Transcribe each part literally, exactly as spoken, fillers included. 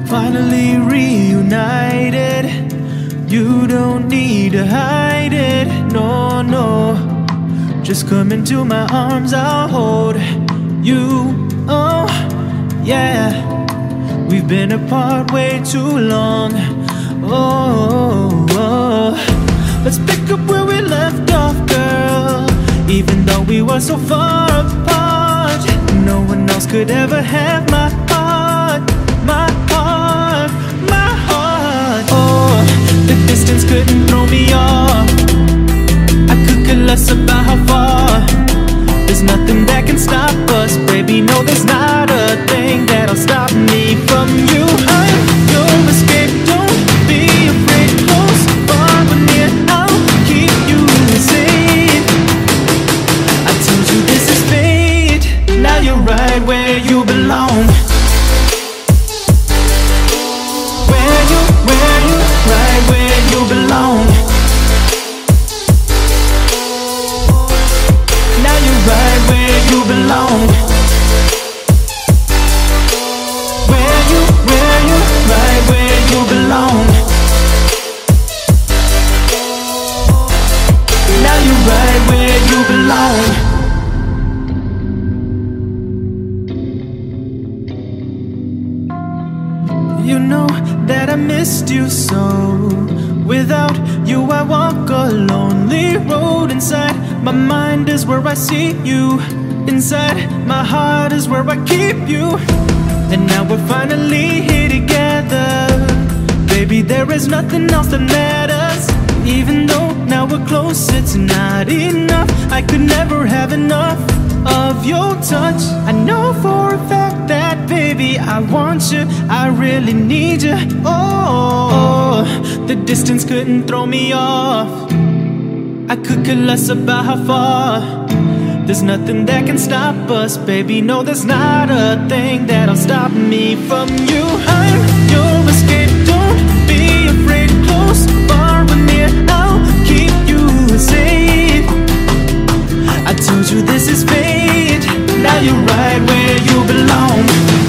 finally reunited. You don't need to hide it, no, no. Just come into my arms, I'll hold you, oh, yeah. We've been apart way too long, oh, oh. Let's pick up where we left off, girl. Even though we were so far apart, no one else could ever have my heart, my heart, my heart. Oh, the distance couldn't throw me off. I could care less about how far. There's nothing that can stop us, baby. No, there's not a thing that'll stop me from you. I'm your escape, don't be afraid. Close, far or near, I'll keep you safe. I told you this is fate. Now you're right where you belong. Where you, where you, right where you belong. Right where you belong. Where you, where you, right where you belong. Now you're right where you belong. You know that I missed you so. Without you I walk a lonely road. Inside my mind is where I see you. Inside my heart is where I keep you. And now we're finally here together. Baby, there is nothing else that matters. Even though now we're close, it's not enough. I could never have enough of your touch. I know for a fact that, baby, I want you, I really need you. Oh, the distance couldn't throw me off. I could care less about how far. There's nothing that can stop us, baby. No, there's not a thing that'll stop me from you. I'm your escape, don't be afraid. Close, far or near, I'll keep you safe. I told you this is fate. Now you're right where you belong.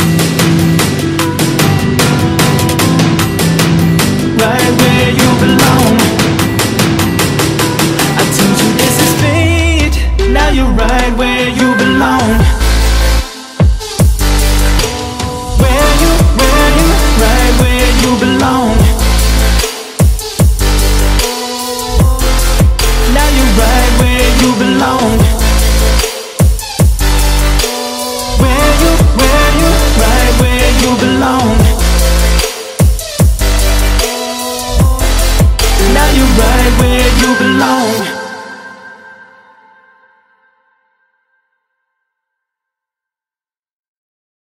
Right where you belong. I told you this is fate. Now you're right where